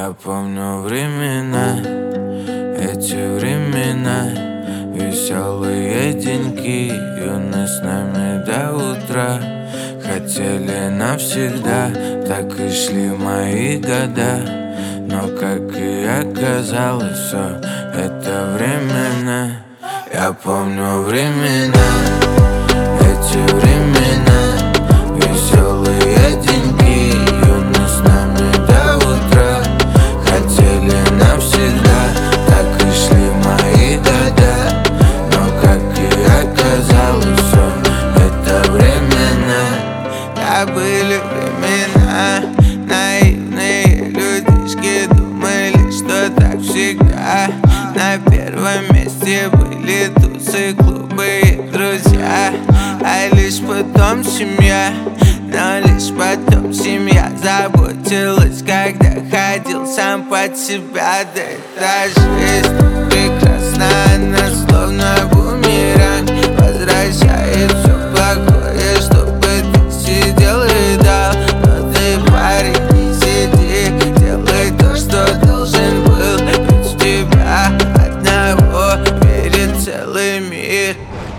Я помню времена, эти времена, веселые деньки, юность с нами до утра. Хотели навсегда, так и шли мои года. Но как и оказалось, все это временно. Я помню времена, эти времена, веселые деньги, юность с нами до утра. Хотели навсегда, так и шли мои года. Но как и оказалось, все это временно. Да, были времена, наивные людишки думали, что так всегда. На первом месте были тусы, клубы и друзья, а лишь потом семья. Но лишь потом семья заботилась, когда ходил сам под себя. Да эта жизнь прекрасна, она словно бумеранг, возвращает все плохое, чтобы ты сидел и ждал. Но ты, парень, не сиди, делай то, что должен был, ведь в тебя одного верит целый мир.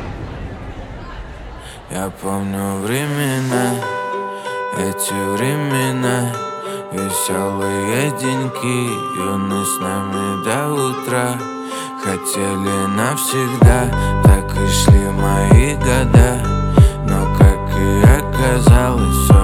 Я помню времена, эти времена, веселые деньки, юность с нами до утра. Хотели навсегда, так и шли мои года. Но как и оказалось, все